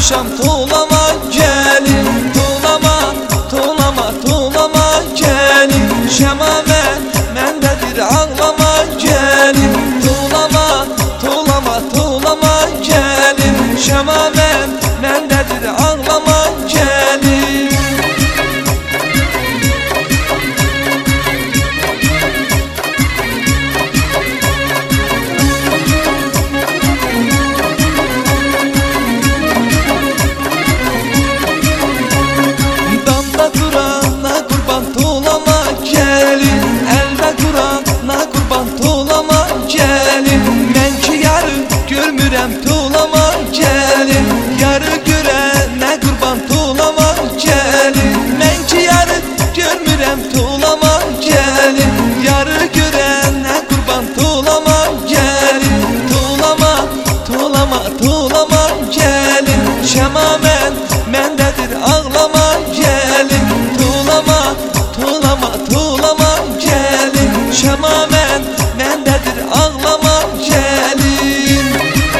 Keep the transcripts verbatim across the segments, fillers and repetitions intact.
Yazmışam tuğlama gelin, tuğlama, tuğlama, tuğlama gelin. Şemame mendedir ağlama gelin, tuğlama, tuğlama, tuğlama gelin. Şemame mendedir ağlama gelin. Damda durana kurban tuğlama gelin, elde durana kurban tuğlama gelin. Ben ki yarı görmürəm tuğlama gelin, yarı görene kurban tuğlama gelin. Ben ki yarı görmürəm tuğlama gelin, yarı görene kurban tuğlama gelin. Tuğlama, tuğlama, tuğlama gelin. Şemamen mendedir ağlama gelin, tuğlama, tuğlama, tuğlama gelin. Şemamen mendedir ağlama gelin.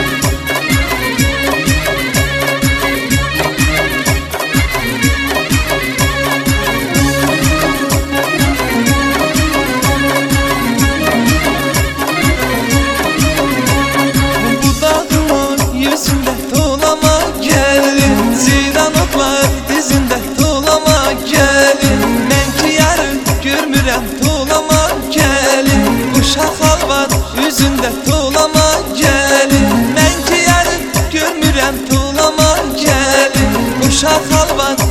Bu dağın yüzünde tuğlama gelin, zidan otlar dizinde tuğlama gelin. Ben ki yarı görmürəm tuğlama gelin, uşaq halvat yüzünde tuğlama gelin. Ben ki yarı görmürəm tuğlama gelin, uşaq halvat